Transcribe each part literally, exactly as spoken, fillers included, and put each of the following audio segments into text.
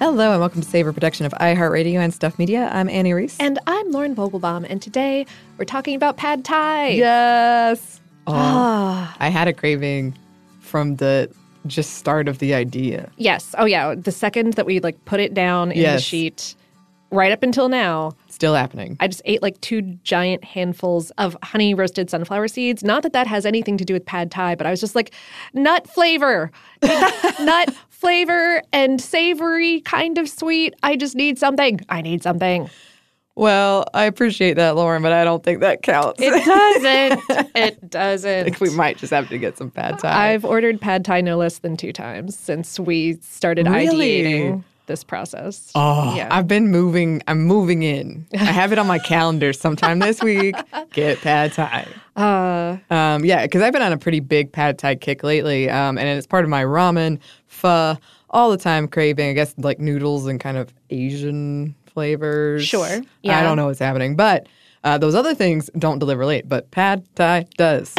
Hello and welcome to Savor Production of iHeartRadio and Stuff Media. I'm Annie Reese. And I'm Lauren Vogelbaum, and today we're talking about pad thai. Yes! Oh, Ah. I had a craving from the just start of the idea. Yes. Oh, yeah. The second that we like put it down in the Yes. sheet, right up until now, Still happening. I just ate like two giant handfuls of honey roasted sunflower seeds. Not that that has anything to do with pad thai, but I was just like, nut flavor, nut flavor and savory, kind of sweet. I just need something. I need something. Well, I appreciate that, Lauren, but I don't think that counts. It doesn't. It I doesn't. think we might just have to get some pad thai. I've ordered pad thai no less than two times since we started Really? ideating this process. Oh, yeah. I've been moving. I'm moving in. I have it on my calendar sometime this week. Get pad thai. Uh, Um, yeah, because I've been on a pretty big pad thai kick lately, um, and it's part of my ramen, pho, all the time craving, I guess, like noodles and kind of Asian flavors. Sure, yeah. I don't know what's happening, but uh, those other things don't deliver late, but pad thai does.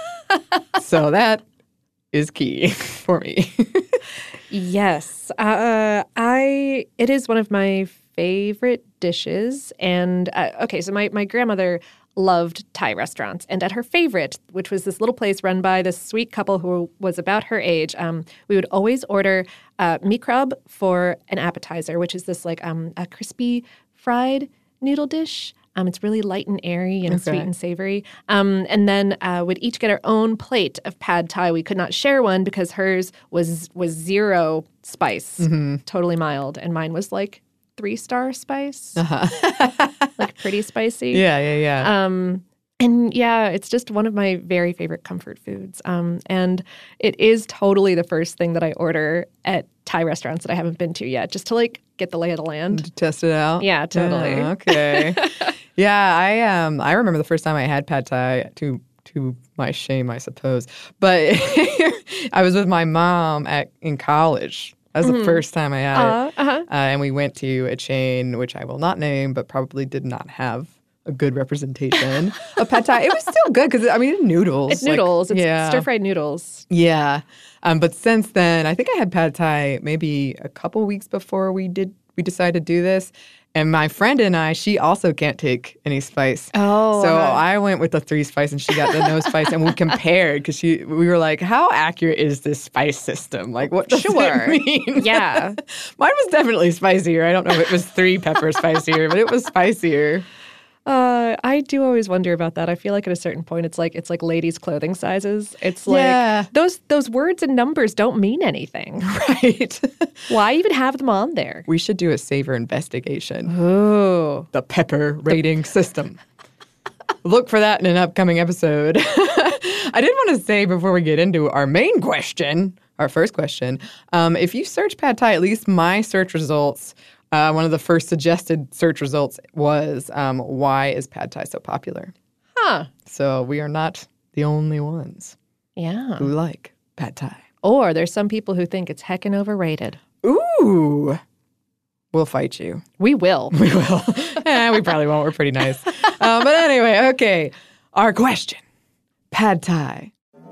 So that is key for me. yes. Uh, I. It is one of my favorite dishes. And, uh, okay, so my, my grandmother loved Thai restaurants. And at her favorite, which was this little place run by this sweet couple who was about her age, um, we would always order uh, mee krab for an appetizer, which is this like um, a crispy fried noodle dish. Um, it's really light and airy and Okay. sweet and savory. Um, and then uh, would each get our own plate of pad thai. We could not share one because hers was was zero spice, totally mild, and mine was like three star spice, like pretty spicy. Yeah, yeah, yeah. Um, and yeah, it's just one of my very favorite comfort foods. Um, and it is totally the first thing that I order at Thai restaurants that I haven't been to yet, just to like get the lay of the land. To test it out. Yeah, totally. Yeah, okay. Yeah, I um I remember the first time I had pad thai, to to my shame, I suppose. But I was with my mom at in college. That was the first time I had Uh, it. uh-huh. Uh, and we went to a chain, which I will not name, but probably did not have a good representation of pad thai. It was still good because, I mean, it's noodles. It's like, noodles. it's yeah. stir-fried noodles. Yeah. Um, but since then, I think I had pad thai maybe a couple weeks before we did we decided to do this. And my friend and I, she also can't take any spice. Oh, So uh-huh. I went with the three spice and she got the no spice. And we compared because she we were like, how accurate is this spice system? Like, what does Sure. it mean? Yeah. Mine was definitely spicier. I don't know if it was three pepper spicier, but it was spicier. Uh, I do always wonder about that. I feel like at a certain point, it's like it's like ladies' clothing sizes. It's like Yeah. those those words and numbers don't mean anything. Right. Why even have them on there? We should do a savor investigation. Oh, The pepper rating system. Look for that in an upcoming episode. I did want to say before we get into our main question, our first question, um, if you search pad thai, at least my search results, uh, one of the first suggested search results was, um, why is pad thai so popular? huh? So we are not the only ones Yeah. who like pad thai. Or there's some people who think it's heckin' overrated. Ooh. We'll fight you. We will. We will. eh, we probably won't. We're pretty nice. Uh, but anyway, okay. Our question. Pad thai.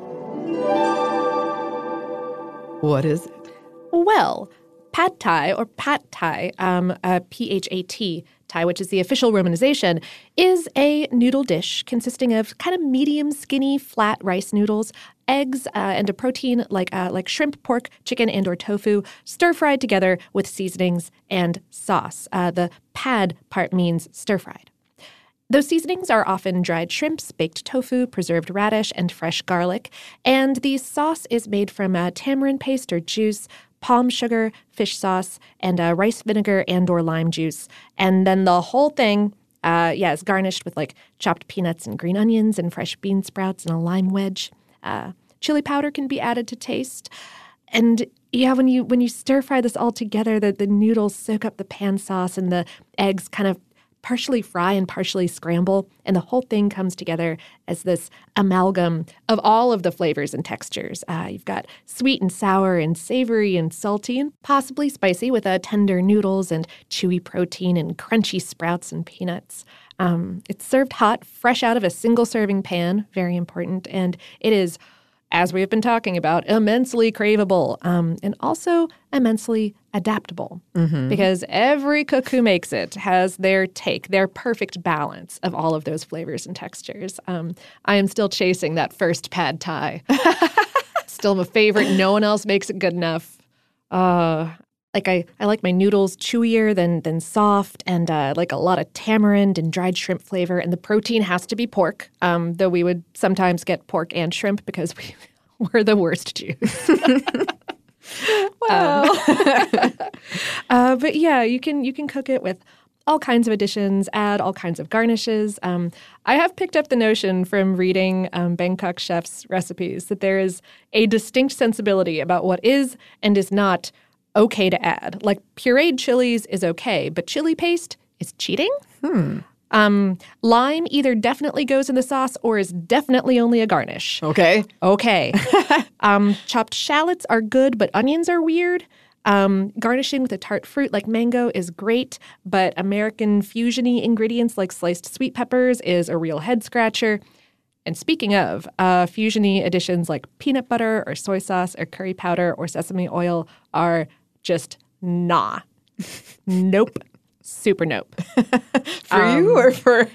What is it? Well, pad thai or pat thai, um, uh, P H A T, Thai, which is the official romanization, is a noodle dish consisting of kind of medium, skinny, flat rice noodles, eggs, uh, and a protein like uh, like shrimp, pork, chicken, and or tofu, stir-fried together with seasonings and sauce. Uh, the pad part means stir-fried. Those seasonings are often dried shrimps, baked tofu, preserved radish, and fresh garlic. And the sauce is made from uh, tamarind paste or juice, palm sugar, fish sauce, and uh, rice vinegar and or lime juice. And then the whole thing, uh, yeah, is garnished with like chopped peanuts and green onions and fresh bean sprouts and a lime wedge. Uh, chili powder can be added to taste. And yeah, when you when you stir fry this all together, the, the noodles soak up the pan sauce and the eggs kind of partially fry and partially scramble, and the whole thing comes together as this amalgam of all of the flavors and textures. Uh, you've got sweet and sour and savory and salty and possibly spicy with uh, tender noodles and chewy protein and crunchy sprouts and peanuts. Um, it's served hot, fresh out of a single-serving pan, very important, and it is as we've been talking about, immensely craveable, um, and also immensely adaptable. Mm-hmm. Because every cook who makes it has their take, their perfect balance of all of those flavors and textures. Um, I am still chasing that first pad thai. Still my favorite. No one else makes it good enough. Uh, like I, I like my noodles chewier than than soft, and uh, like a lot of tamarind and dried shrimp flavor. And the protein has to be pork, um, though we would sometimes get pork and shrimp because we, we're the worst Jews. Well, um, uh, but yeah, you can you can cook it with all kinds of additions, add all kinds of garnishes. Um, I have picked up the notion from reading um, Bangkok chefs' recipes that there is a distinct sensibility about what is and is not okay to add. Like pureed chilies is okay, but chili paste is cheating. Hmm. Um, lime either definitely goes in the sauce or is definitely only a garnish. Okay. Okay. um, chopped shallots are good, but onions are weird. Um, garnishing with a tart fruit like mango is great, but American fusion-y ingredients like sliced sweet peppers is a real head-scratcher. And speaking of, uh, fusion-y additions like peanut butter or soy sauce or curry powder or sesame oil are just nah. Nope. Super nope. For um, you or for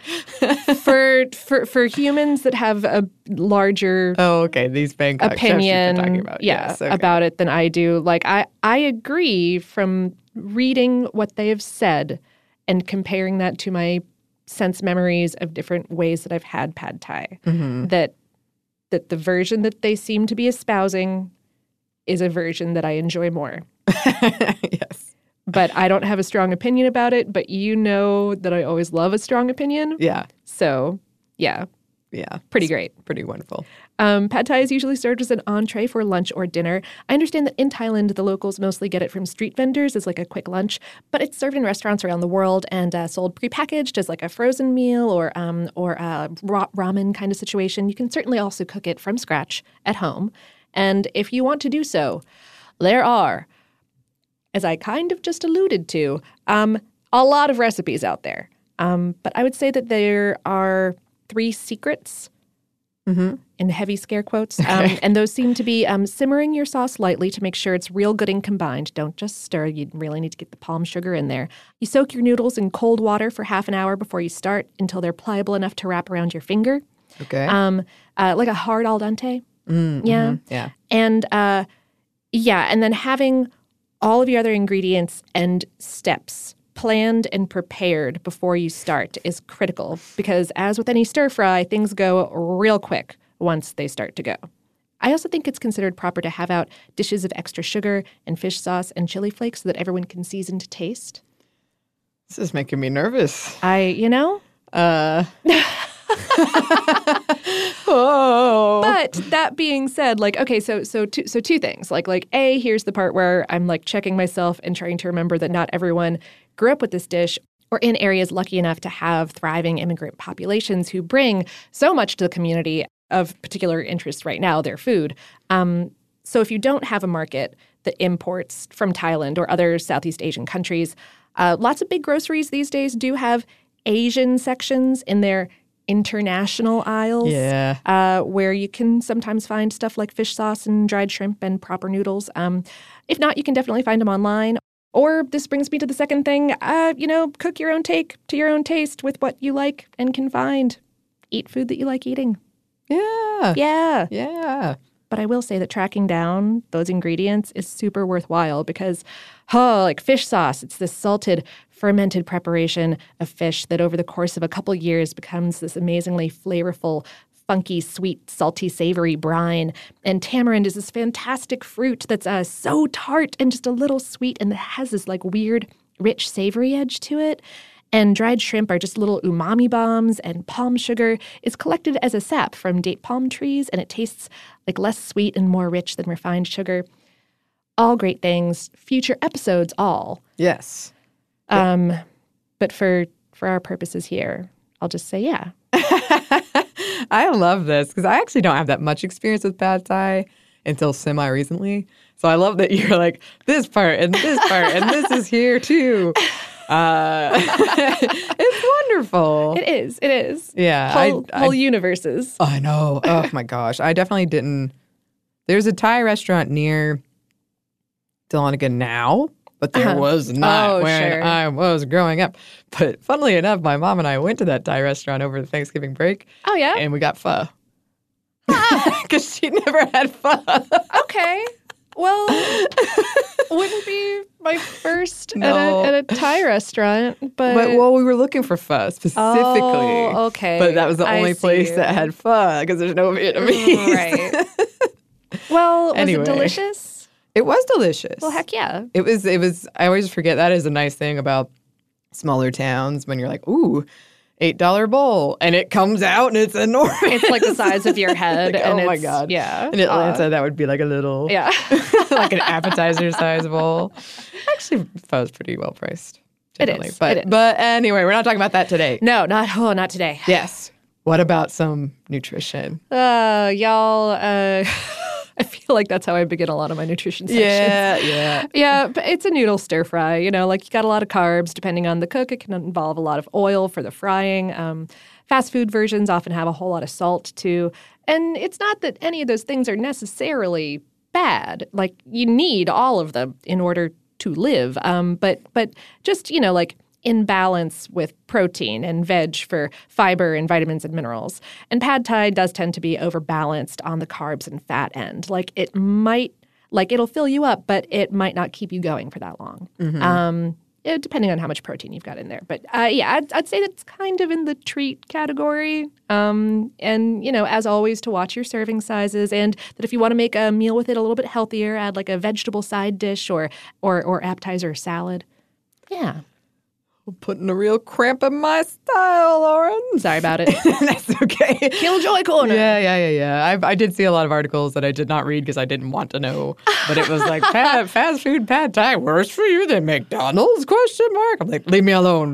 for for for humans that have a larger oh, okay, these Bangkok opinion, chefs you're talking about, yeah, yes, okay. about it than I do. Like I I agree from reading what they have said and comparing that to my sense memories of different ways that I've had pad thai. Mm-hmm. That that the version that they seem to be espousing is a version that I enjoy more. Yes. But I don't have a strong opinion about it, but you know that I always love a strong opinion. Yeah. So, yeah. Yeah. Pretty It's great. Pretty wonderful. Um, pad thai is usually served as an entree for lunch or dinner. I understand that in Thailand, the locals mostly get it from street vendors as like a quick lunch, but it's served in restaurants around the world and uh, sold prepackaged as like a frozen meal or um, or a ra- ramen kind of situation. You can certainly also cook it from scratch at home. And if you want to do so, there are, as I kind of just alluded to, um, a lot of recipes out there. Um, but I would say that there are three secrets, mm-hmm. in heavy scare quotes, um, and those seem to be um, simmering your sauce lightly to make sure it's real good and combined. Don't just stir. You really need to get the palm sugar in there. You soak your noodles in cold water for half an hour before you start until they're pliable enough to wrap around your finger. Okay. Um, uh, like a hard al dente. Mm-hmm. Yeah. Yeah. And uh, yeah, and then having all of your other ingredients and steps planned and prepared before you start is critical because as with any stir fry, things go real quick once they start to go. I also think it's considered proper to have out dishes of extra sugar and fish sauce and chili flakes so that everyone can season to taste. This is making me nervous. I, you know? Uh... oh. But that being said, like, okay, so so two, so two things. Like, like A, here's the part where I'm like checking myself and trying to remember that not everyone grew up with this dish or in areas lucky enough to have thriving immigrant populations who bring so much to the community of particular interest right now, their food. Um, so if you don't have a market that imports from Thailand or other Southeast Asian countries, uh, lots of big groceries these days do have Asian sections in their international aisles, yeah, uh, where you can sometimes find stuff like fish sauce and dried shrimp and proper noodles. Um, if not, you can definitely find them online. Or this brings me to the second thing, uh, you know, cook your own take to your own taste with what you like and can find. Eat food that you like eating. Yeah. Yeah. Yeah. But I will say that tracking down those ingredients is super worthwhile because, oh, like fish sauce, it's this salted, fermented preparation of fish that over the course of a couple years becomes this amazingly flavorful, funky, sweet, salty, savory brine. And tamarind is this fantastic fruit that's uh, so tart and just a little sweet and has this like weird, rich, savory edge to it. And dried shrimp are just little umami bombs, and palm sugar is collected as a sap from date palm trees, and it tastes like less sweet and more rich than refined sugar. All great things, future episodes all. Yes. Um, but for for our purposes here, I'll just say yeah. I love this because I actually don't have that much experience with pad thai until semi-recently. So I love that you're like, this part and this part and this is here too. Uh, it's wonderful. It is. It is. Yeah. Whole, I, whole I, universes. I know. Oh, my gosh. I definitely didn't There's a Thai restaurant near Dahlonega now, but there Uh-huh. was not Oh, when sure. I was growing up. But funnily enough, my mom and I went to that Thai restaurant over the Thanksgiving break, Oh, yeah? and we got pho. Because she never had pho. Okay. Well, wouldn't be my first No. at, a, at a Thai restaurant, but... But, well, we were looking for pho specifically. Oh, okay. But that was the I only see. place that had pho because there's no Vietnamese. Right. Well, was Anyway. it delicious? It was delicious. Well, heck yeah. It was, it was, I always forget that is a nice thing about smaller towns when you're like, ooh, eight dollar bowl. And it comes out and it's enormous. It's like the size of your head. Like, and oh my it's- God. Yeah. In Atlanta, Uh, that would be like a little, yeah. like an appetizer size bowl. Actually, pho is pretty well priced. It generally. is, But, it is. but anyway, we're not talking about that today. No, not, oh, not today. Yes. What about some nutrition? Uh, y'all, uh, I feel like that's how I begin a lot of my nutrition sections. Yeah, yeah. Yeah, but it's a noodle stir fry. You know, like you got a lot of carbs. Depending on the cook, it can involve a lot of oil for the frying. Um, fast food versions often have a whole lot of salt too. And it's not that any of those things are necessarily bad. Like you need all of them in order to live. Um, but but just you know like. in balance with protein and veg for fiber and vitamins and minerals. And pad thai does tend to be overbalanced on the carbs and fat end. Like it might, like it'll fill you up, but it might not keep you going for that long. Mm-hmm. Um, yeah, depending on how much protein you've got in there. But uh, yeah, I'd, I'd say that's kind of in the treat category. Um, and, you know, as always, to watch your serving sizes and that if you want to make a meal with it a little bit healthier, add like a vegetable side dish or or, or appetizer or salad. Yeah. Putting a real cramp in my style, Lauren. Sorry about it. That's okay. Killjoy Corner. Yeah, yeah, yeah, yeah. I, I did see a lot of articles that I did not read because I didn't want to know. But it was like, pad, fast food pad thai, worse for you than McDonald's? Question mark. I'm like, leave me alone.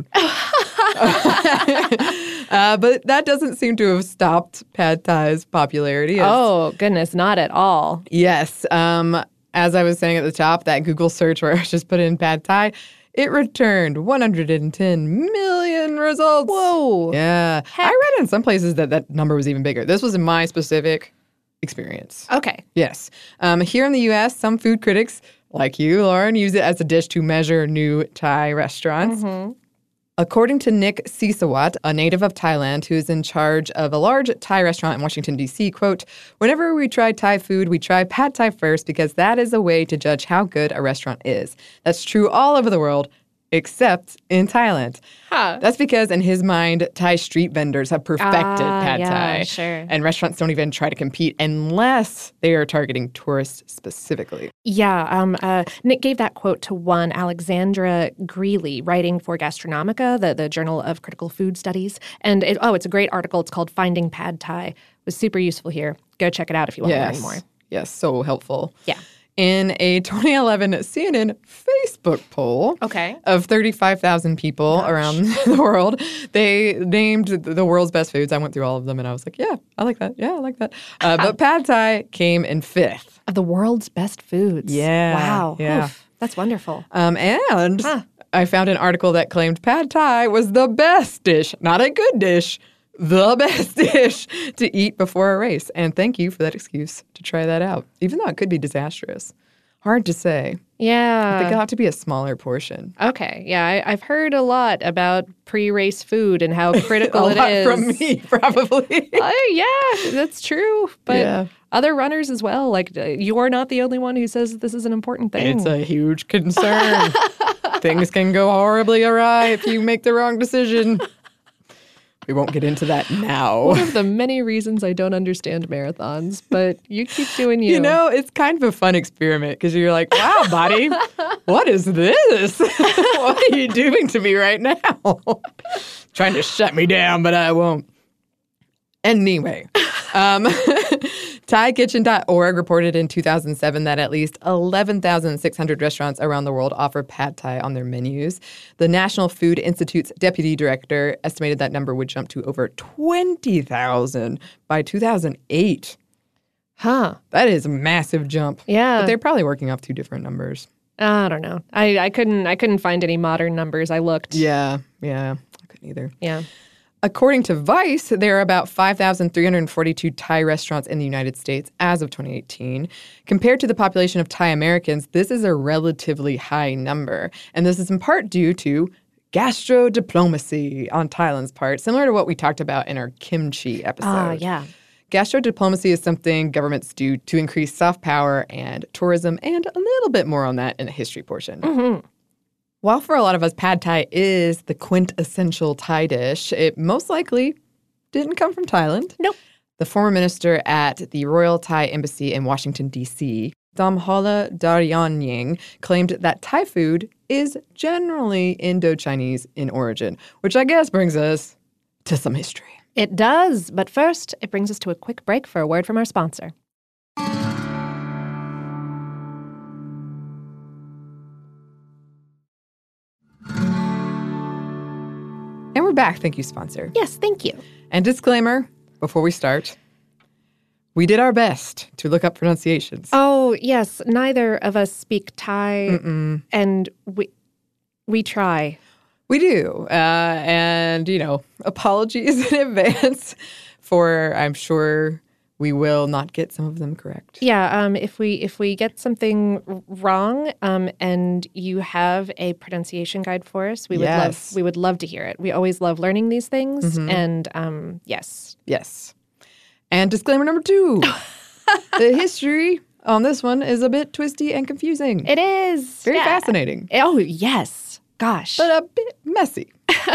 uh, but that doesn't seem to have stopped pad thai's popularity. As, Oh, goodness, not at all. Yes. Um, as I was saying at the top, that Google search where I just put in pad thai, it returned one hundred ten million results. Whoa. Yeah. Heck. I read in some places that that number was even bigger. This was in my specific experience. Okay. Yes. Um, here in the U S, some food critics, like you, Lauren, use it as a dish to measure new Thai restaurants. Mm-hmm. According to Nick Sisawat, a native of Thailand who is in charge of a large Thai restaurant in Washington, D C, quote, whenever we try Thai food, we try pad Thai first because that is a way to judge how good a restaurant is. That's true all over the world, except in Thailand. Huh. That's because in his mind, Thai street vendors have perfected Ah, pad yeah, Thai. sure. And restaurants don't even try to compete unless they are targeting tourists specifically. Yeah, um, uh, Nick gave that quote to one Alexandra Greeley, writing for Gastronomica, the, the Journal of Critical Food Studies. And, it, oh, it's a great article. It's called Finding Pad Thai. It was super useful here. Go check it out if you want Yes. to learn more. Yes, so helpful. Yeah. In a twenty eleven C N N Facebook poll Okay. of thirty-five thousand people around the world, they named the world's best foods. I went through all of them and I was like, yeah, I like that. Yeah, I like that. Uh, but pad Thai came in fifth. Of the world's best foods. Yeah, Wow. yeah. Oof, that's wonderful. Um, and Huh. I found an article that claimed pad Thai was the best dish, not a good dish, the best dish to eat before a race. And thank you for that excuse to try that out, even though it could be disastrous. Hard to say. Yeah. I think it'll have to be a smaller portion. Okay. Yeah, I, I've heard a lot about pre-race food and how critical a it lot is. from me, probably. Uh, yeah, that's true. But Yeah. other runners as well. Like uh, you're not the only one who says this is an important thing. It's a huge concern. Things can go horribly awry if you make the wrong decision. We won't get into that now. One of the many reasons I don't understand marathons, but you keep doing you. You know, it's kind of a fun experiment because you're like, wow, buddy, what is this? What are you doing to me right now? Trying to shut me down, but I won't. Anyway, um, Thai Kitchen dot org reported in two thousand seven that at least eleven thousand six hundred restaurants around the world offer pad Thai on their menus. The National Food Institute's deputy director estimated that number would jump to over twenty thousand by two thousand eight. Huh. That is a massive jump. Yeah. But they're probably working off two different numbers. I don't know. I, I couldn't I couldn't find any modern numbers. I looked. Yeah, yeah. I couldn't either. Yeah. According to Vice, there are about five thousand three hundred forty-two Thai restaurants in the United States as of twenty eighteen. Compared to the population of Thai Americans, this is a relatively high number. And this is in part due to gastro-diplomacy on Thailand's part, similar to what we talked about in our kimchi episode. Ah, uh, yeah. Gastro-diplomacy is something governments do to increase soft power and tourism, and a little bit more on that in the history portion. Mm-hmm. While for a lot of us, pad thai is the quintessential Thai dish, it most likely didn't come from Thailand. Nope. The former minister at the Royal Thai Embassy in Washington, D C, Damhola Daryanying, claimed that Thai food is generally Indo-Chinese in origin, which I guess brings us to some history. It does, but first, it brings us to a quick break for a word from our sponsor. And we're back. Thank you, sponsor. Yes, thank you. And disclaimer, before we start, we did our best to look up pronunciations. Oh, yes. Neither of us speak Thai, Mm-mm. and we we try. We do. Uh, and, you know, apologies in advance for, I'm sure we will not get some of them correct. Yeah, um, if we if we get something wrong, um, and you have a pronunciation guide for us, we would Yes. love we would love to hear it. We always love learning these things, Mhm. and um, yes, Yes. And disclaimer number two, the history on this one is a bit twisty and confusing. it is Very yeah. fascinating, Oh yes, gosh. but a bit messy.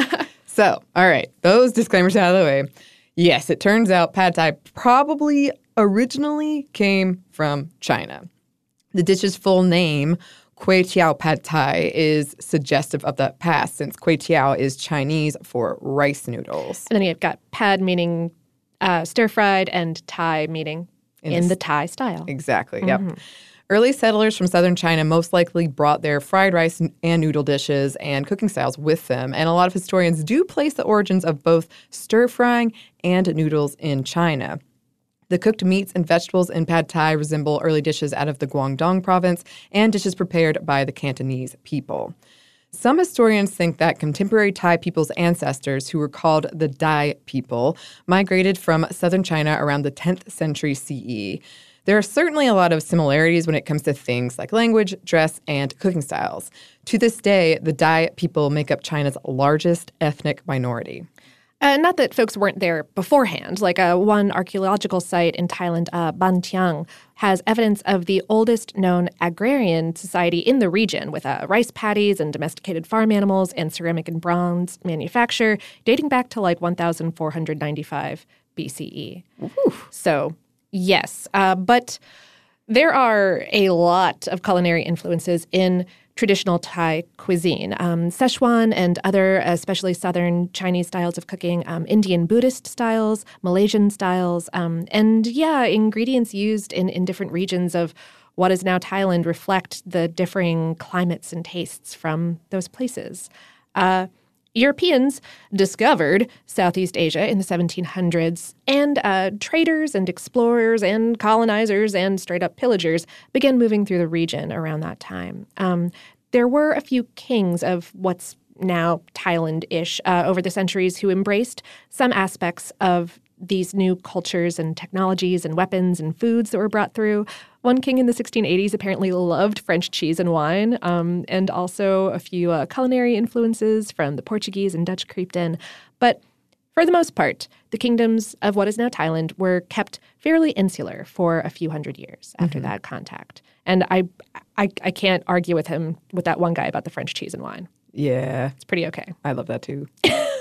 So, all right, those disclaimers out of the way. Yes, it turns out pad thai probably originally came from China. The dish's full name, Kway Teow Pad Thai, is suggestive of that past, since Kway Teow is Chinese for rice noodles. And then you've got pad meaning uh, stir-fried and Thai meaning in, In the the- Thai style. Exactly, yep. Early settlers from southern China most likely brought their fried rice and noodle dishes and cooking styles with them, and a lot of historians do place the origins of both stir-frying and noodles in China. The cooked meats and vegetables in pad thai resemble early dishes out of the Guangdong province and dishes prepared by the Cantonese people. Some historians think that contemporary Thai people's ancestors, who were called the Dai people, migrated from southern China around the tenth century C E. There are certainly a lot of similarities when it comes to things like language, dress, and cooking styles. To this day, the Dai people make up China's largest ethnic minority. Uh, not that folks weren't there beforehand. Like uh, one archaeological site in Thailand, uh, Ban Thiang, has evidence of the oldest known agrarian society in the region, with uh, rice paddies and domesticated farm animals and ceramic and bronze manufacture dating back to like one thousand four hundred ninety-five B C E. Ooh. So, yes. Uh, but there are a lot of culinary influences in traditional Thai cuisine. Um, Szechuan and other, especially southern Chinese styles of cooking, um, Indian Buddhist styles, Malaysian styles, um, and yeah, ingredients used in, in different regions of what is now Thailand reflect the differing climates and tastes from those places. Uh, Europeans discovered Southeast Asia in the seventeen hundreds, and uh, traders and explorers and colonizers and straight-up pillagers began moving through the region around that time. Um, there were a few kings of what's now Thailand-ish uh, over the centuries who embraced some aspects of these new cultures and technologies and weapons and foods that were brought through. One king in the sixteen eighties apparently loved French cheese and wine, um, and also a few uh, culinary influences from the Portuguese and Dutch creeped in. But for the most part, the kingdoms of what is now Thailand were kept fairly insular for a few hundred years after Mm-hmm. that contact. And I, I, I can't argue with him, with that one guy about the French cheese and wine. Yeah, It's pretty okay. I love that too.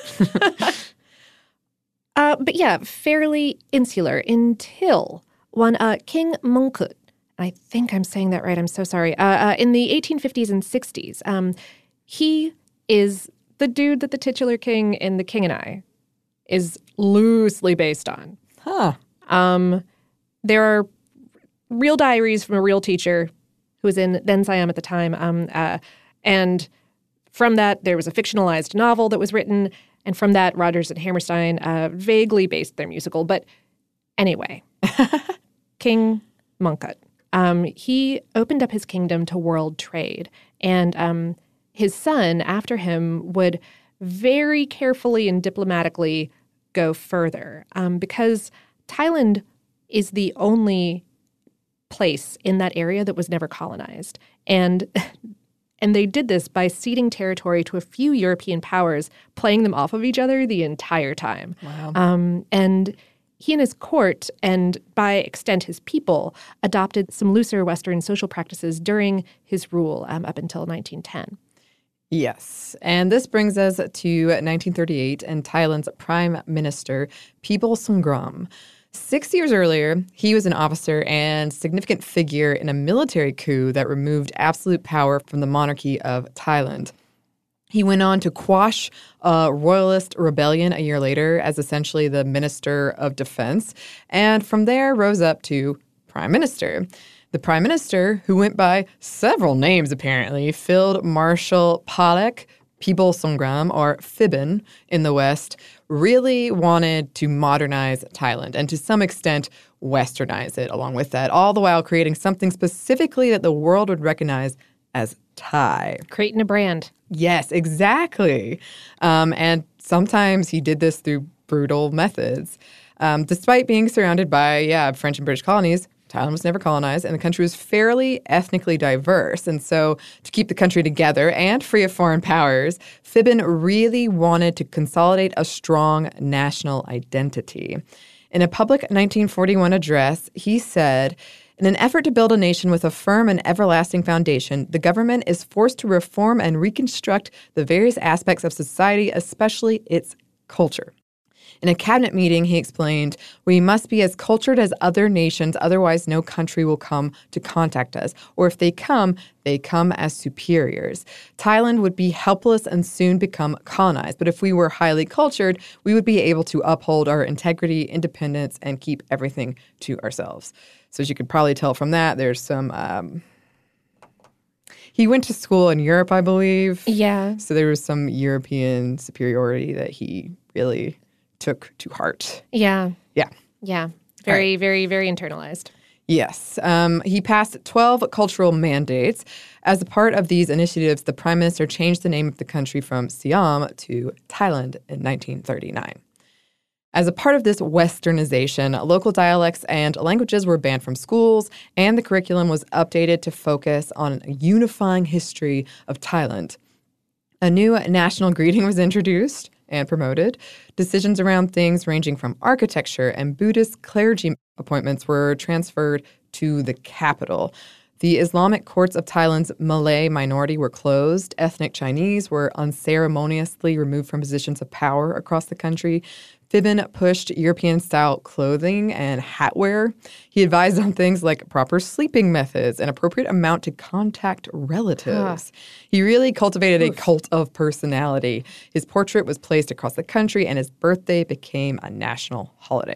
Uh, but yeah, fairly insular until one uh, King Mongkut, I think I'm saying that right, I'm so sorry, uh, uh, in the eighteen fifties and sixties, um, he is the dude that the titular king in The King and I is loosely based on. Huh. Um, there are real diaries from a real teacher who was in then Siam at the time, um, uh, and from that, there was a fictionalized novel that was written, and from that, Rodgers and Hammerstein uh, vaguely based their musical. But anyway, King Mongkut, um, he opened up his kingdom to world trade, and um, his son, after him, would very carefully and diplomatically go further um, because Thailand is the only place in that area that was never colonized. And and they did this by ceding territory to a few European powers, playing them off of each other the entire time. Wow. Um, and he and his court, and by extent his people, adopted some looser Western social practices during his rule um, up until nineteen ten. Yes. And this brings us to nineteen thirty-eight and Thailand's Prime Minister, People Songgram. Six years earlier, he was an officer and significant figure in a military coup that removed absolute power from the monarchy of Thailand. He went on to quash a royalist rebellion a year later as essentially the Minister of Defense, and from there rose up to Prime Minister. The Prime Minister, who went by several names apparently, Field Marshal Palek People Songgram, or Phibin in the West, really wanted to modernize Thailand and to some extent westernize it along with that, all the while creating something specifically that the world would recognize as Thai. Creating a brand. Yes, exactly. Um, and sometimes he did this through brutal methods. Um, despite being surrounded by, yeah, French and British colonies, Thailand was never colonized, and the country was fairly ethnically diverse. And so to keep the country together and free of foreign powers, Phibin really wanted to consolidate a strong national identity. In a public nineteen forty-one address, he said, "In an effort to build a nation with a firm and everlasting foundation, the government is forced to reform and reconstruct the various aspects of society, especially its culture." In a cabinet meeting, he explained, "We must be as cultured as other nations, otherwise no country will come to contact us. Or if they come, they come as superiors. Thailand would be helpless and soon become colonized. But if we were highly cultured, we would be able to uphold our integrity, independence, and keep everything to ourselves." So as you could probably tell from that, there's some... Um, he went to school in Europe, I believe. Yeah. So there was some European superiority that he really took to heart. Yeah. Yeah. Yeah. Very, right. very, very internalized. Yes. Um, he passed twelve cultural mandates. As a part of these initiatives, the prime minister changed the name of the country from Siam to Thailand in nineteen thirty-nine. As a part of this westernization, local dialects and languages were banned from schools, and the curriculum was updated to focus on a unifying history of Thailand. A new national greeting was introduced and promoted. Decisions around things ranging from architecture and Buddhist clergy appointments were transferred to the capital. The Islamic courts of Thailand's Malay minority were closed. Ethnic Chinese were unceremoniously removed from positions of power across the country. Phibin pushed European-style clothing and hatwear. He advised on things like proper sleeping methods and appropriate amount to contact relatives. Huh. He really cultivated Oof. a cult of personality. His portrait was placed across the country, and his birthday became a national holiday.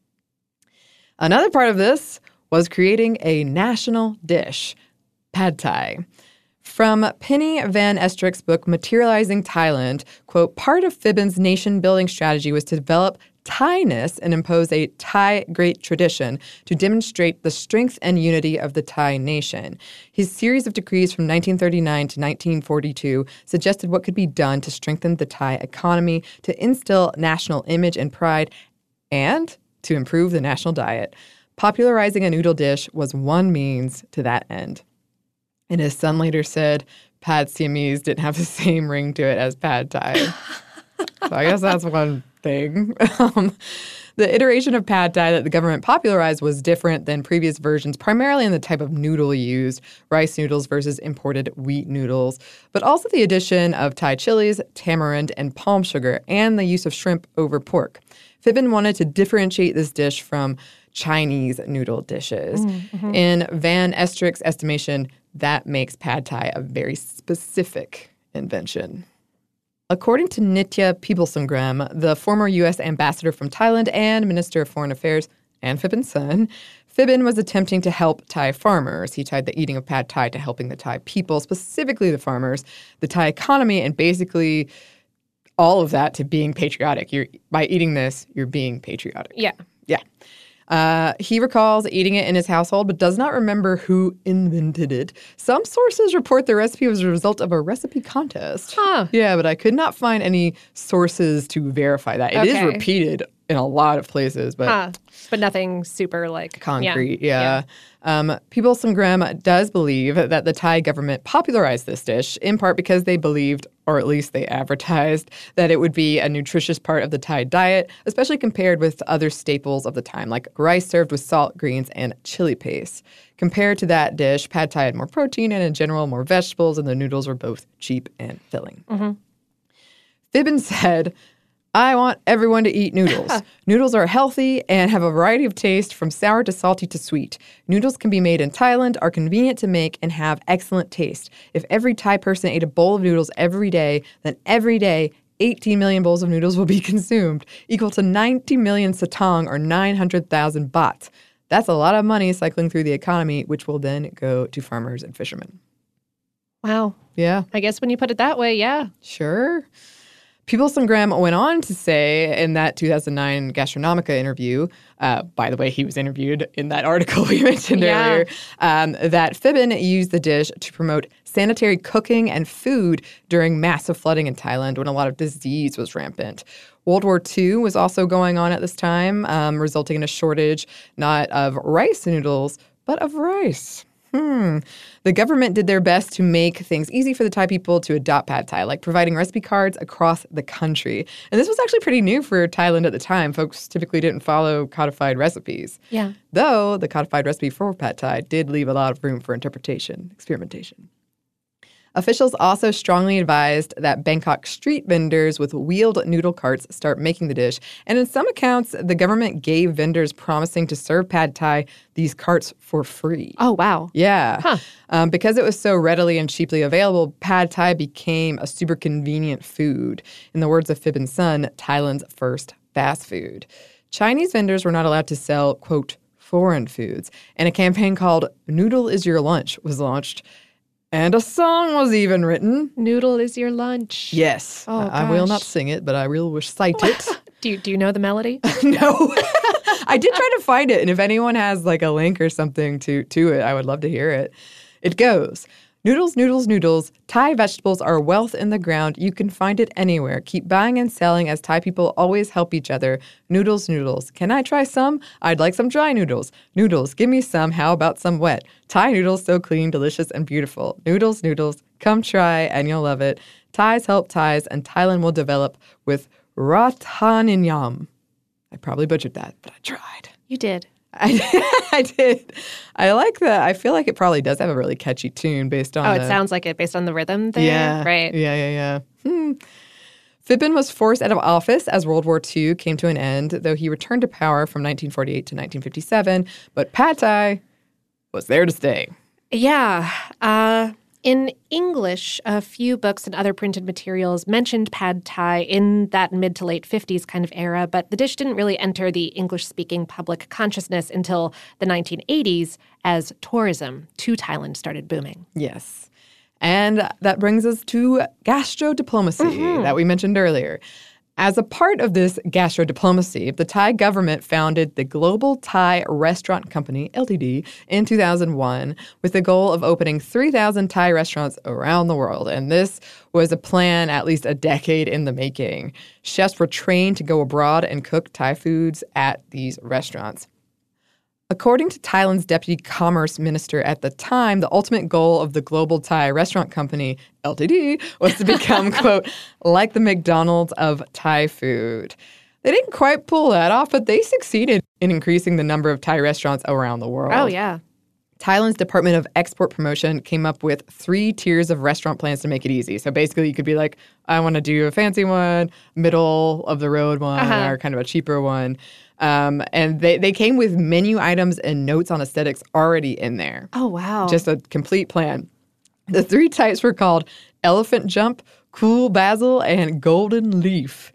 Another part of this was creating a national dish, Pad Thai. From Penny Van Estrijk's book, Materializing Thailand, quote, part of Phibin's nation-building strategy was to develop Thai-ness and impose a Thai great tradition to demonstrate the strength and unity of the Thai nation. His series of decrees from nineteen thirty-nine to nineteen forty-two suggested what could be done to strengthen the Thai economy, to instill national image and pride, and to improve the national diet. Popularizing a noodle dish was one means to that end. And his son later said, Pad Siamese didn't have the same ring to it as Pad Thai. So I guess that's one thing. Um, the iteration of Pad Thai that the government popularized was different than previous versions, primarily in the type of noodle used, rice noodles versus imported wheat noodles, but also the addition of Thai chilies, tamarind, and palm sugar, and the use of shrimp over pork. Phibin wanted to differentiate this dish from Chinese noodle dishes. Mm-hmm. In Van Estrijk's estimation, that makes Pad Thai a very specific invention. According to Nitya Peoplesongram, the former U S ambassador from Thailand and Minister of Foreign Affairs, and Phibin's son, Phibin was attempting to help Thai farmers. He tied the eating of Pad Thai to helping the Thai people, specifically the farmers, the Thai economy, and basically all of that to being patriotic. You're, by eating this, you're being patriotic. Yeah. Yeah. Uh, he recalls eating it in his household, but does not remember who invented it. Some sources report the recipe was a result of a recipe contest. Huh. Yeah, but I could not find any sources to verify that. It Okay. is repeated in a lot of places, but Huh. But nothing super like concrete. Yeah. yeah. Um, Peopleson Grimm does believe that the Thai government popularized this dish in part because they believed, or at least they advertised, that it would be a nutritious part of the Thai diet, especially compared with other staples of the time, like rice served with salt, greens, and chili paste. Compared to that dish, pad thai had more protein and, in general, more vegetables, and the noodles were both cheap and filling. Mm-hmm. Phibin said, I want everyone to eat noodles. Noodles are healthy and have a variety of taste from sour to salty to sweet. Noodles can be made in Thailand, are convenient to make, and have excellent taste. If every Thai person ate a bowl of noodles every day, then every day eighteen million bowls of noodles will be consumed, equal to ninety million satang or nine hundred thousand baht. That's a lot of money cycling through the economy, which will then go to farmers and fishermen. Wow. Yeah. I guess when you put it that way, yeah. Sure. Peopleson Grimm went on to say in that two thousand nine Gastronomica interview, uh, by the way, he was interviewed in that article we mentioned Yeah. earlier, um, that Phibin used the dish to promote sanitary cooking and food during massive flooding in Thailand when a lot of disease was rampant. World War Two was also going on at this time, um, resulting in a shortage not of rice noodles, but of rice. Hmm. The government did their best to make things easy for the Thai people to adopt pad thai, like providing recipe cards across the country. And this was actually pretty new for Thailand at the time. Folks typically didn't follow codified recipes. Yeah. Though the codified recipe for pad thai did leave a lot of room for interpretation, experimentation. Officials also strongly advised that Bangkok street vendors with wheeled noodle carts start making the dish. And in some accounts, the government gave vendors promising to serve pad thai these carts for free. Oh, wow. Yeah. Huh. Um, because it was so readily and cheaply available, pad thai became a super convenient food. In the words of Phibin's son, Thailand's first fast food. Chinese vendors were not allowed to sell, quote, foreign foods. And a campaign called Noodle is Your Lunch was launched. And a song was even written. Noodle is your lunch. Yes. Oh, I, I will gosh. not sing it, but I will recite it. Do you, do you know the melody? No. I did try to find it, and if anyone has like a link or something to, to it, I would love to hear it. It goes, noodles, noodles, noodles. Thai vegetables are wealth in the ground. You can find it anywhere. Keep buying and selling as Thai people always help each other. Noodles, noodles. Can I try some? I'd like some dry noodles. Noodles, give me some. How about some wet? Thai noodles so clean, delicious, and beautiful. Noodles, noodles. Come try and you'll love it. Thais help Thais, and Thailand will develop with Rataninyam. I probably butchered that, but I tried. You did. I, I did. I like that. I feel like it probably does have a really catchy tune based on Oh, it the, sounds like it based on the rhythm there. yeah, Right. Yeah, yeah, yeah. Hmm. Phibin was forced out of office as World War Two came to an end, though he returned to power from nineteen forty-eight to nineteen fifty-seven. But pad thai was there to stay. Yeah. Uh, in English, a few books and other printed materials mentioned pad thai in that mid to late fifties kind of era, but the dish didn't really enter the English-speaking public consciousness until the nineteen eighties as tourism to Thailand started booming. Yes. And that brings us to gastro-diplomacy Mm-hmm. that we mentioned earlier. As a part of this gastro-diplomacy, the Thai government founded the Global Thai Restaurant Company, L T D, in two thousand one with the goal of opening three thousand Thai restaurants around the world. And this was a plan at least a decade in the making. Chefs were trained to go abroad and cook Thai foods at these restaurants. According to Thailand's deputy commerce minister at the time, the ultimate goal of the Global Thai Restaurant Company, L T D, was to become, quote, like the McDonald's of Thai food. They didn't quite pull that off, but they succeeded in increasing the number of Thai restaurants around the world. Oh, yeah. Thailand's Department of Export Promotion came up with three tiers of restaurant plans to make it easy. So basically, you could be like, I want to do a fancy one, middle of the road one, Uh-huh. or kind of a cheaper one. Um, and they, they came with menu items and notes on aesthetics already in there. Oh, wow. Just a complete plan. The three types were called Elephant Jump, Cool Basil, and Golden Leaf.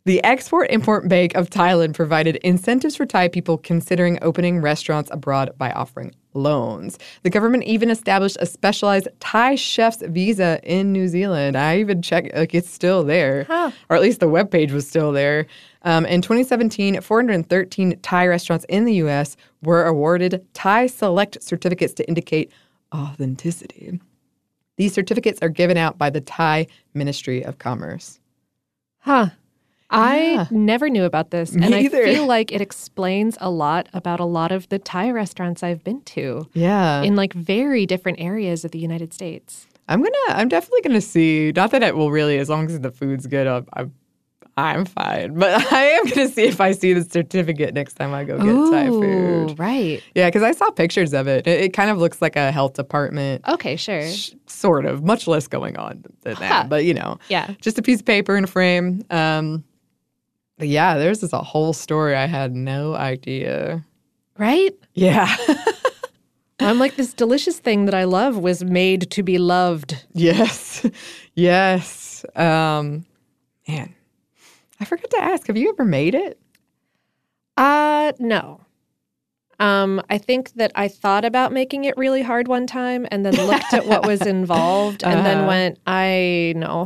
The Export-Import Bank of Thailand provided incentives for Thai people considering opening restaurants abroad by offering loans. The government even established a specialized Thai chef's visa in New Zealand. I even checked, like, it's still there. Huh. Or at least the webpage was still there. Um, in twenty seventeen, four hundred thirteen Thai restaurants in the U S were awarded Thai Select certificates to indicate authenticity. These certificates are given out by the Thai Ministry of Commerce. Huh. I Yeah. never knew about this. Me and I either. feel like it explains a lot about a lot of the Thai restaurants I've been to Yeah. in like very different areas of the United States. I'm going to, I'm definitely going to see, not that it will really, as long as the food's good, I'm, I'm, I'm fine. But I am going to see if I see the certificate next time I go get Thai food. Right. Yeah, because I saw pictures of it. it. It kind of looks like a health department. Okay, sure. Sh- sort of. Much less going on than that. Huh. But, you know, Yeah. just a piece of paper in a frame. Um, but yeah, there's just a whole story. I had no idea. Right? Yeah. I'm like, this delicious thing that I love was made to be loved. Yes. Yes. Um, man, I forgot to ask, have you ever made it? Uh, no. Um, I think that I thought about making it really hard one time and then looked at what was involved and then Uh-huh. went, I know.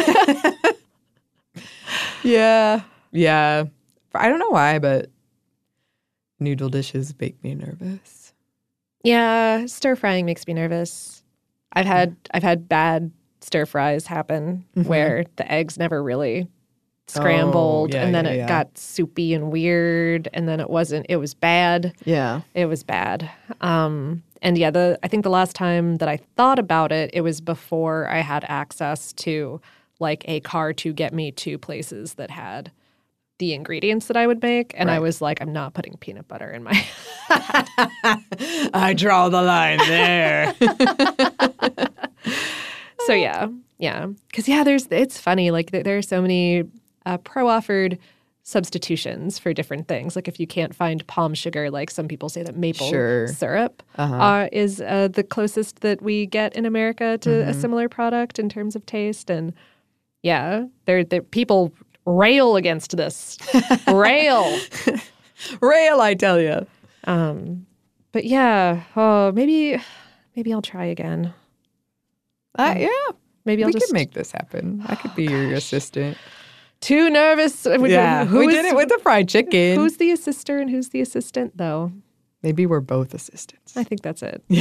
Yeah. Yeah. I don't know why, but noodle dishes make me nervous. Yeah, stir frying makes me nervous. I've had I've had bad stir fries happen Mhm. where the eggs never really scrambled Oh, yeah, and then yeah, it yeah. got soupy and weird and then it wasn't it was bad. Yeah. It was bad. Um and yeah, the I think the last time that I thought about it, it was before I had access to like a car to get me to places that had the ingredients that I would make. And I Right. was like, I'm not putting peanut butter in my I draw the line there. So yeah, yeah, because yeah, there's it's funny. Like there, there are so many uh, pro-offered substitutions for different things. Like if you can't find palm sugar, like some people say that maple Sure. syrup Uh-huh. uh, is uh, the closest that we get in America to a similar product in terms of taste. And yeah, there, there people rail against this, rail. Rail, I tell you. Um, but yeah, oh maybe maybe I'll try again. Uh, yeah. Maybe I'll We just could make this happen. I could be your assistant. too nervous. Yeah. Who we is- did it with the fried chicken. Who's the assister and who's the assistant, though? Maybe we're both assistants. I think that's it.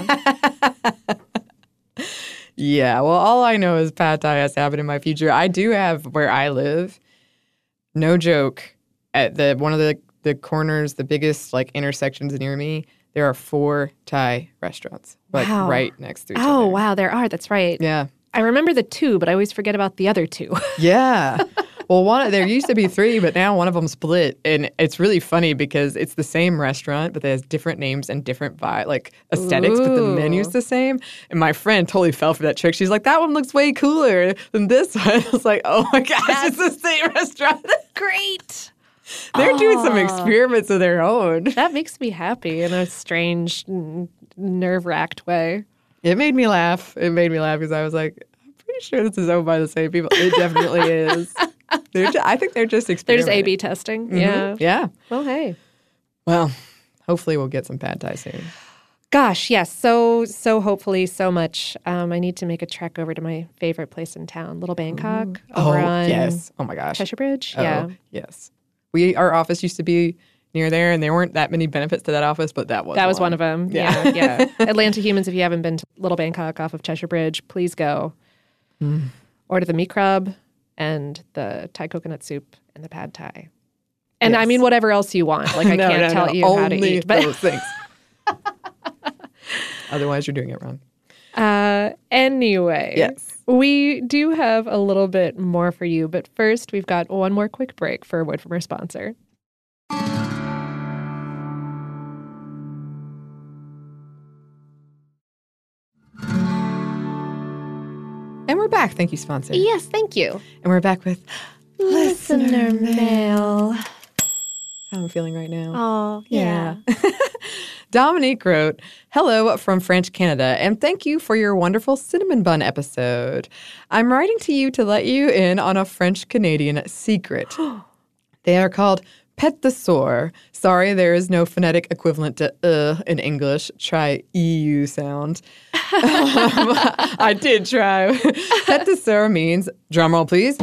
Yeah, well, all I know is pad thai has to happen in my future. I do have where I live, no joke, at the one of the, the corners, the biggest like intersections near me, there are four Thai restaurants, like Wow. right next to each Oh, other. wow, there are. That's right. Yeah. I remember the two, but I always forget about the other two. Yeah. Well, one there used to be three, but now one of them split, and it's really funny because it's the same restaurant, but it has different names and different vibe, like aesthetics, but the Ooh. menu's the same. And my friend totally fell for that trick. She's like, "That one looks way cooler than this one." I was like, "Oh my gosh, it's the same restaurant." Great. They're doing some Ah. experiments of their own. That makes me happy in a strange, nerve-wracked way. It made me laugh. It made me laugh because I was like, "I'm pretty sure this is owned by the same people." It definitely is. They're ju- I think they're just They're experimenting. just A B testing. Mhm. Yeah. Yeah. Well, hey. Well, hopefully we'll get some pad thai soon. Gosh, yes. So, so hopefully, so much. Um, I need to make a trek over to my favorite place in town, Little Bangkok, over Oh, on yes. Oh, my gosh. Cheshire Bridge. Oh, Yeah. yes. We Our office used to be near there, and there weren't that many benefits to that office, but that was That was one of them. Yeah. Yeah, yeah. Atlanta humans, if you haven't been to Little Bangkok off of Cheshire Bridge, please go. Mm. Order the meat crab and the Thai coconut soup and the pad thai. And I Yes. mean, whatever else you want. Like, I No, can't no, tell no. you how to Only eat. But those things. Otherwise, you're doing it wrong. uh, anyway, Yes. we do have a little bit more for you. But first, we've got one more quick break for a word from our sponsor. And we're back. Thank you, sponsor. Yes, thank you. And we're back with Listener mail. how I'm feeling right now. Oh, Yeah. Dominique wrote, hello from French Canada, and thank you for your wonderful cinnamon bun episode. I'm writing to you to let you in on a French-Canadian secret. They are called Pet de Soeur. Sorry, there is no phonetic equivalent to uh in English. Try E U sound. um, I did try. Pet de Soeur means, drumroll please,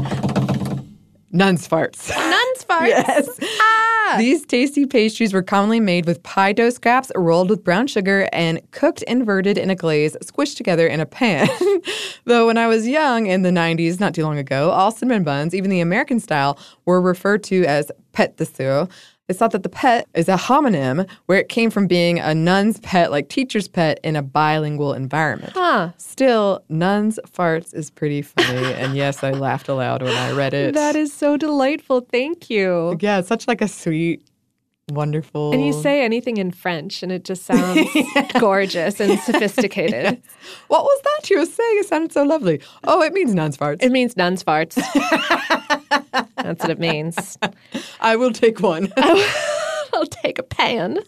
nun's farts. Nun's farts? Yes. Ah! These tasty pastries were commonly made with pie dough scraps rolled with brown sugar and cooked inverted in a glaze, squished together in a pan. Though when I was young in the nineties, not too long ago, all cinnamon buns, even the American style, were referred to as pet de soeur. It's thought that the pet is a homonym where it came from being a nun's pet, like teacher's pet, in a bilingual environment. Huh. Still, nun's farts is pretty funny. And yes, I laughed aloud when I read it. That is so delightful. Thank you. Yeah, it's such like a sweet, wonderful. And you say anything in French, and it just sounds gorgeous and sophisticated. Yes. What was that you were saying? It sounded so lovely. Oh, it means nun's farts. It means nun's farts. That's what it means. I will take one. I'll take a pan.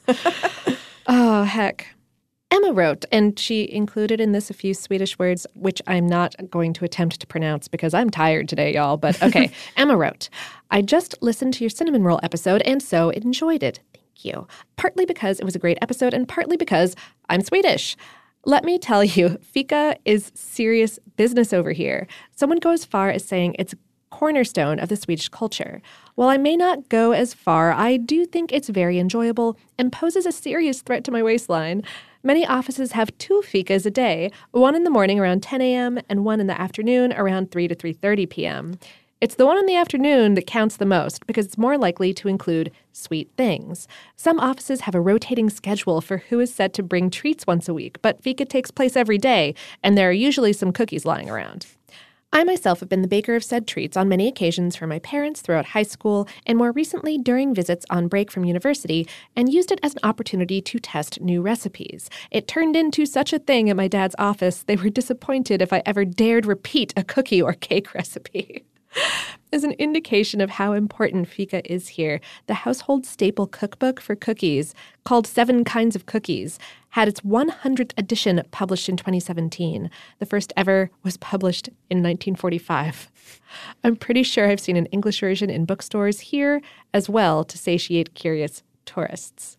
Oh, heck. Emma wrote, and she included in this a few Swedish words, which I'm not going to attempt to pronounce because I'm tired today, y'all. But okay, Emma wrote, I just listened to your cinnamon roll episode and so enjoyed it. Thank you. Partly because it was a great episode and partly because I'm Swedish. Let me tell you, fika is serious business over here. Someone goes as far as saying it's cornerstone of the Swedish culture. While I may not go as far, I do think it's very enjoyable and poses a serious threat to my waistline. Many offices have two fikas a day, one in the morning around ten a.m. and one in the afternoon around three to three thirty p.m. It's the one in the afternoon that counts the most because it's more likely to include sweet things. Some offices have a rotating schedule for who is set to bring treats once a week, but fika takes place every day, and there are usually some cookies lying around. I myself have been the baker of said treats on many occasions for my parents throughout high school and more recently during visits on break from university and used it as an opportunity to test new recipes. It turned into such a thing at my dad's office, they were disappointed if I ever dared repeat a cookie or cake recipe. As an indication of how important fika is here, the household staple cookbook for cookies, called Seven Kinds of Cookies, had its one hundredth edition published in twenty seventeen. The first ever was published in nineteen forty-five. I'm pretty sure I've seen an English version in bookstores here as well to satiate curious tourists.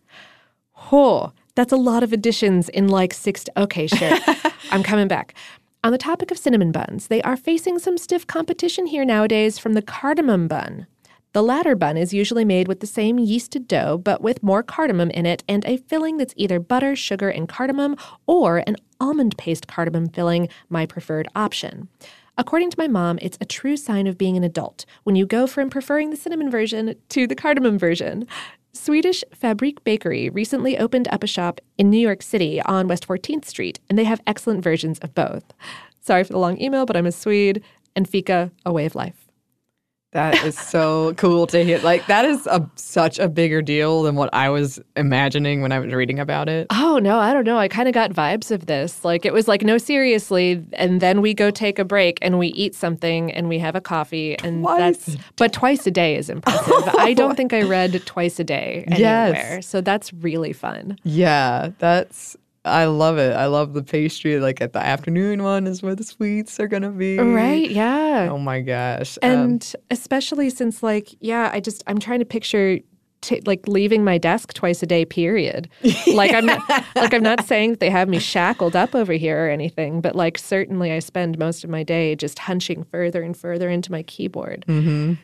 Oh, that's a lot of editions in like six... To, okay, sure. I'm coming back. On the topic of cinnamon buns, they are facing some stiff competition here nowadays from the cardamom bun. The latter bun is usually made with the same yeasted dough, but with more cardamom in it and a filling that's either butter, sugar, and cardamom, or an almond paste cardamom filling, my preferred option. According to my mom, it's a true sign of being an adult when you go from preferring the cinnamon version to the cardamom version. Swedish Fabrik Bakery recently opened up a shop in New York City on West fourteenth Street, and they have excellent versions of both. Sorry for the long email, but I'm a Swede, and fika, a way of life. That is so cool to hear. Like, that is a, such a bigger deal than what I was imagining when I was reading about it. Oh, no, I don't know. I kind of got vibes of this. Like, it was like, no, seriously. And then we go take a break and we eat something and we have a coffee. And Twice. that's, but twice a day is impressive. I don't think I read twice a day anywhere. Yes. So that's really fun. Yeah, that's... I love it. I love the pastry. Like at the afternoon one is where the sweets are going to be. Right, yeah. Oh my gosh. And um, especially since like, yeah, I just, I'm trying to picture t- like leaving my desk twice a day, period. Like I'm not, like I'm not saying that they have me shackled up over here or anything, but like certainly I spend most of my day just hunching further and further into my keyboard. Mm-hmm.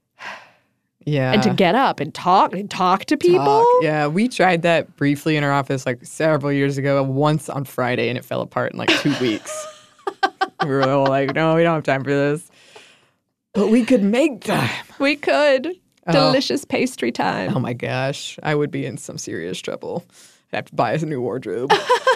Yeah. And to get up and talk and talk to people. Talk. Yeah, we tried that briefly in our office like several years ago, once on Friday, and it fell apart in like two weeks. We were all like, no, we don't have time for this. But we could make time. We could. Oh. Delicious pastry time. Oh my gosh, I would be in some serious trouble. I'd have to buy us a new wardrobe.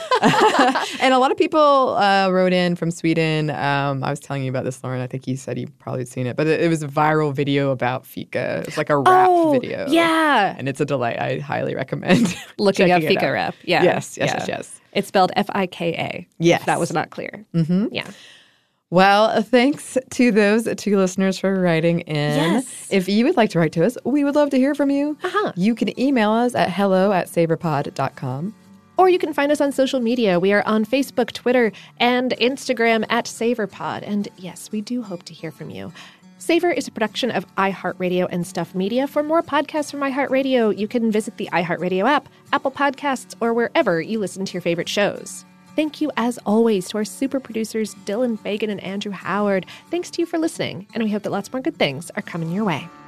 And a lot of people uh, wrote in from Sweden. Um, I was telling you about this, Lauren. I think you said you probably had seen it. But it, it was a viral video about fika. It's like a rap oh, video. Yeah. And it's a delight. I highly recommend looking up checking it fika out. rap. Yeah. Yes, yes, yeah. yes, yes. It's spelled F I K A. Yes. If that was not clear. Mm-hmm. Yeah. Well, thanks to those two listeners for writing in. Yes. If you would like to write to us, we would love to hear from you. Uh-huh. You can email us at hello at saberpod dot com. Or you can find us on social media. We are on Facebook, Twitter, and Instagram at SavorPod. And yes, we do hope to hear from you. Savor is a production of iHeartRadio and Stuff Media. For more podcasts from iHeartRadio, you can visit the iHeartRadio app, Apple Podcasts, or wherever you listen to your favorite shows. Thank you, as always, to our super producers, Dylan Fagan and Andrew Howard. Thanks to you for listening, and we hope that lots more good things are coming your way.